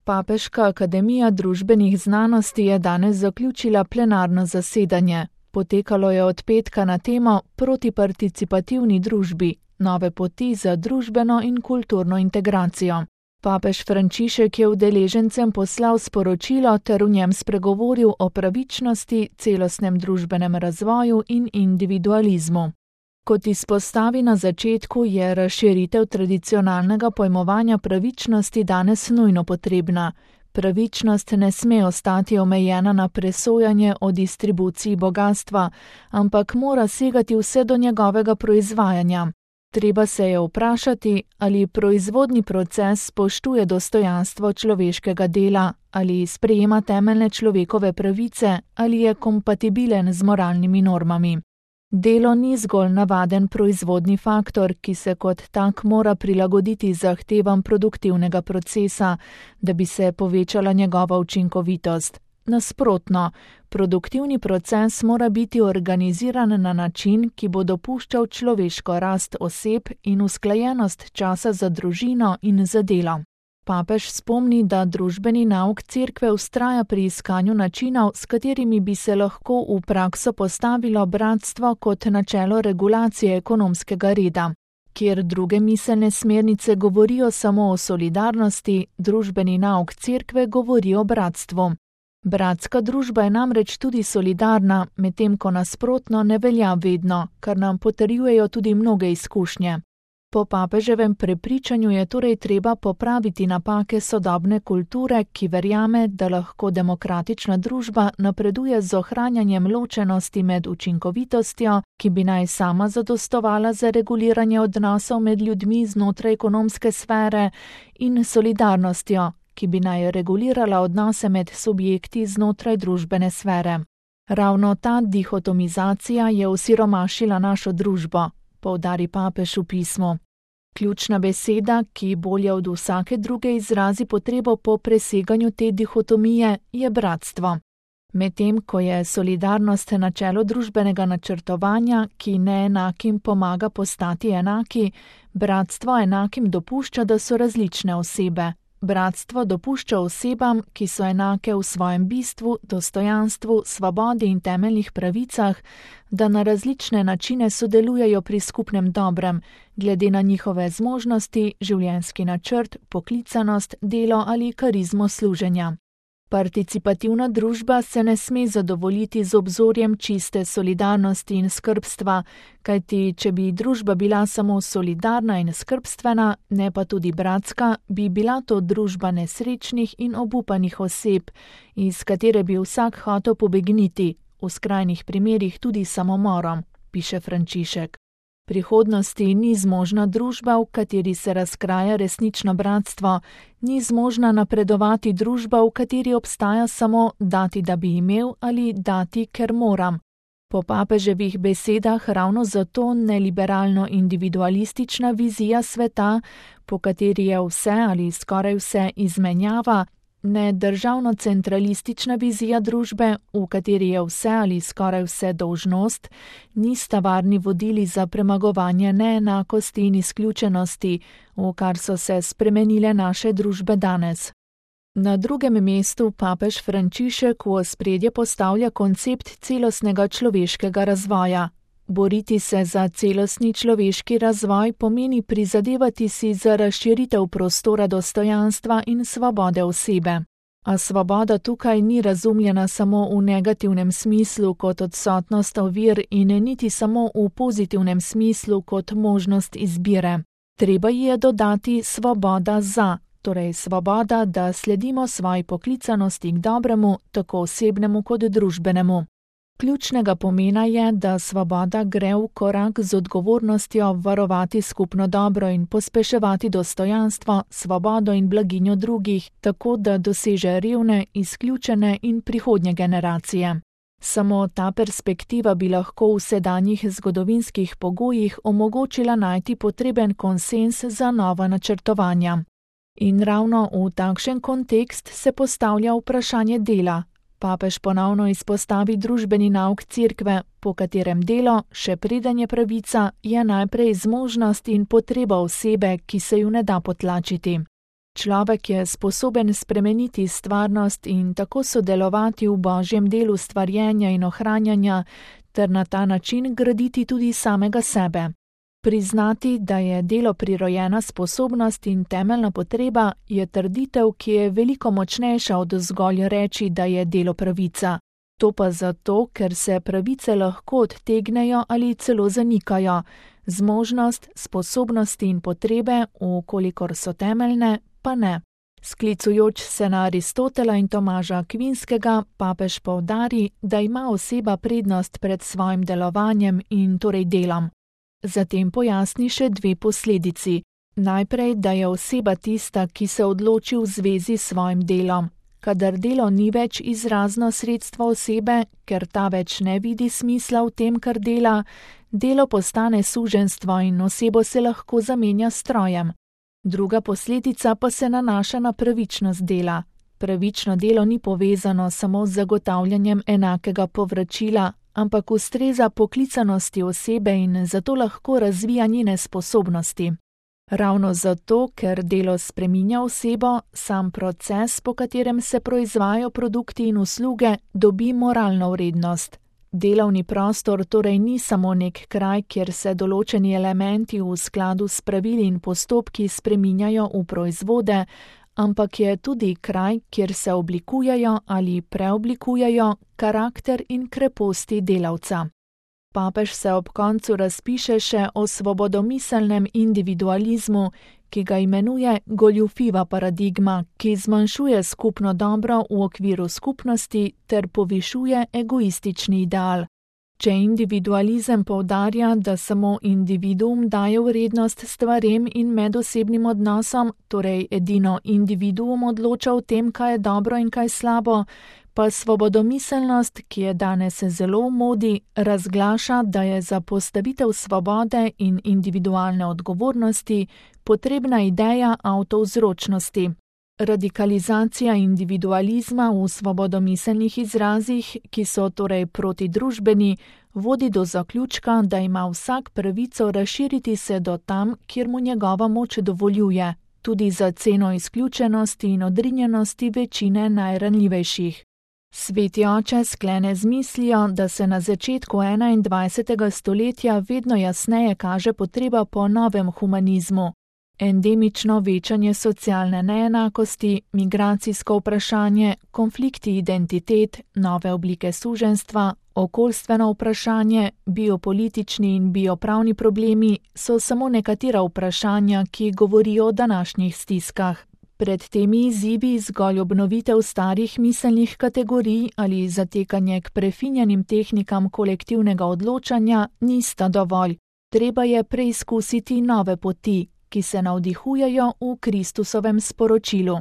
Papeška akademija družbenih znanosti je danes zaključila plenarno zasedanje. Potekalo je od petka na temo Protiparticipativni družbi, nove poti za družbeno in kulturno integracijo. Papež Frančišek je udeležencem poslal sporočilo ter v njem spregovoril o pravičnosti, celostnem družbenem razvoju in individualizmu. Kot izpostavi na začetku, je razširitev tradicionalnega pojmovanja pravičnosti danes nujno potrebna. Pravičnost ne sme ostati omejena na presojanje o distribuciji bogastva, ampak mora segati vse do njegovega proizvajanja. Treba se je vprašati, ali proizvodni proces spoštuje dostojanstvo človeškega dela, ali sprejema temeljne človekove pravice, ali je kompatibilen z moralnimi normami. Delo ni zgolj navaden proizvodni faktor, ki se kot tak mora prilagoditi zahtevam produktivnega procesa, da bi se povečala njegova učinkovitost. Nasprotno, produktivni proces mora biti organiziran na način, ki bo dopuščal človeško rast oseb in usklajenost časa za družino in za delo. Papež spomni, da družbeni nauk Cerkve vztraja pri iskanju načinov, s katerimi bi se lahko v prakso postavilo bratstvo kot načelo regulacije ekonomskega reda. Kjer druge miselne smernice govorijo samo o solidarnosti, družbeni nauk Cerkve govori o bratstvu. Bratska družba je namreč tudi solidarna, medtem ko nasprotno ne velja vedno, kar nam potrjujejo tudi mnoge izkušnje. Po papeževem prepričanju je torej treba popraviti napake sodobne kulture, ki verjame, da lahko demokratična družba napreduje z ohranjanjem ločenosti med učinkovitostjo, ki bi naj sama zadostovala za reguliranje odnosov med ljudmi znotraj ekonomske sfere, in solidarnostjo, ki bi naj regulirala odnose med subjekti znotraj družbene sfere. Ravno ta dihotomizacija je osiromašila našo družbo, poudari papež v pismu. Ključna beseda, ki bolje od vsake druge izrazi potrebo po preseganju te dihotomije, je bratstvo. Medtem ko je solidarnost načelo družbenega načrtovanja, ki neenakim pomaga postati enaki, bratstvo enakim dopušča, da so različne osebe. Bratstvo dopušča osebam, ki so enake v svojem bistvu, dostojanstvu, svobodi in temeljnih pravicah, da na različne načine sodelujejo pri skupnem dobrem, glede na njihove zmožnosti, življenjski načrt, poklicanost, delo ali karizmo služenja. Participativna družba se ne sme zadovoljiti z obzorjem čiste solidarnosti in skrbstva, kajti če bi družba bila samo solidarna in skrbstvena, ne pa tudi bratska, bi bila to družba nesrečnih in obupanih oseb, iz katere bi vsak hotel pobegniti, v skrajnih primerih tudi samomorom, piše Frančišek. Prihodnosti ni zmožna družba, v kateri se razkraja resnično bratstvo, ni zmožna napredovati družba, v kateri obstaja samo dati, da bi imel, ali dati, ker moram. Po papeževih besedah ravno zato neliberalno individualistična vizija sveta, po kateri je vse ali skoraj vse izmenjava, ne državno-centralistična vizija družbe, v kateri je vse ali skoraj vse dolžnost, nista varni vodili za premagovanje neenakosti in izključenosti, v kar so se spremenile naše družbe danes. Na drugem mestu papež Frančišek v ospredje postavlja koncept celostnega človeškega razvoja. Boriti se za celostni človeški razvoj pomeni prizadevati si za razširitev prostora dostojanstva in svobode osebe. A svoboda tukaj ni razumljena samo v negativnem smislu kot odsotnost ovir in niti samo v pozitivnem smislu kot možnost izbire. Treba ji je dodati svoboda za, torej svoboda, da sledimo svoji poklicanosti k dobremu, tako osebnemu kot družbenemu. Ključnega pomena je, da svoboda gre v korak z odgovornostjo varovati skupno dobro in pospeševati dostojanstvo, svobodo in blaginjo drugih, tako da doseže revne, izključene in prihodnje generacije. Samo ta perspektiva bi lahko v sedanjih zgodovinskih pogojih omogočila najti potreben konsenz za nova načrtovanja. In ravno v takšen kontekst se postavlja vprašanje dela. Papež ponovno izpostavi družbeni nauk Cerkve, po katerem delo, še preden je pravica, je najprej zmožnost in potreba osebe, ki se ju ne da potlačiti. Človek je sposoben spremeniti stvarnost in tako sodelovati v Božjem delu stvarjenja in ohranjanja, ter na ta način graditi tudi samega sebe. Priznati, da je delo prirojena sposobnost in temeljna potreba, je trditev, ki je veliko močnejša od zgolj reči, da je delo pravica. To pa zato, ker se pravice lahko odtegnejo ali celo zanikajo. Zmožnost, sposobnosti in potrebe, vkolikor so temeljne, pa ne. Sklicujoč se na Aristotela in Tomaža Akvinskega, papež poudari, da ima oseba prednost pred svojim delovanjem in torej delom. Zatem pojasni še dve posledici. Najprej, da je oseba tista, ki se odloči v zvezi s svojim delom. Kadar delo ni več izrazno sredstvo osebe, ker ta več ne vidi smisla v tem, kar dela, delo postane suženjstvo in osebo se lahko zamenja s strojem. Druga posledica pa se nanaša na pravičnost dela. Pravično delo ni povezano samo z zagotavljanjem enakega povračila, ampak ustreza poklicanosti osebe in zato lahko razvija njene sposobnosti. Ravno zato, ker delo spreminja osebo, sam proces, po katerem se proizvajajo produkti in usluge, dobi moralno vrednost. Delovni prostor torej ni samo nek kraj, kjer se določeni elementi v skladu s pravili in postopki spreminjajo v proizvode, ampak je tudi kraj, kjer se oblikujejo ali preoblikujejo karakter in kreposti delavca. Papež se ob koncu razpiše še o svobodomiselnem individualizmu, ki ga imenuje goljufiva paradigma, ki zmanjšuje skupno dobro v okviru skupnosti ter povišuje egoistični ideal. Če individualizem poudarja, da samo individuum daje vrednost stvarem in medosebnim odnosom, torej edino individuum odloča o tem, kaj je dobro in kaj slabo, pa svobodomiselnost, ki je danes zelo v modi, razglaša, da je za postavitev svobode in individualne odgovornosti potrebna ideja avtovzročnosti. Radikalizacija individualizma v svobodomiselnih izrazih, ki so torej protidružbeni, vodi do zaključka, da ima vsak pravico razširiti se do tam, kjer mu njegova moč dovoljuje, tudi za ceno izključenosti in odrinjenosti večine najranljivejših. Sveti oče sklene z mislijo, da se na začetku 21. stoletja vedno jasneje kaže potreba po novem humanizmu. Endemično večanje socialne neenakosti, migracijsko vprašanje, konflikti identitet, nove oblike suženjstva, okoljstveno vprašanje, biopolitični in biopravni problemi so samo nekatera vprašanja, ki govorijo o današnjih stiskah. Pred temi izzivi zgolj obnovitev starih miselnih kategorij ali zatekanje k prefinjenim tehnikam kolektivnega odločanja nista dovolj. Treba je preizkusiti nove poti, ki se navdihujejo v Kristusovem sporočilu.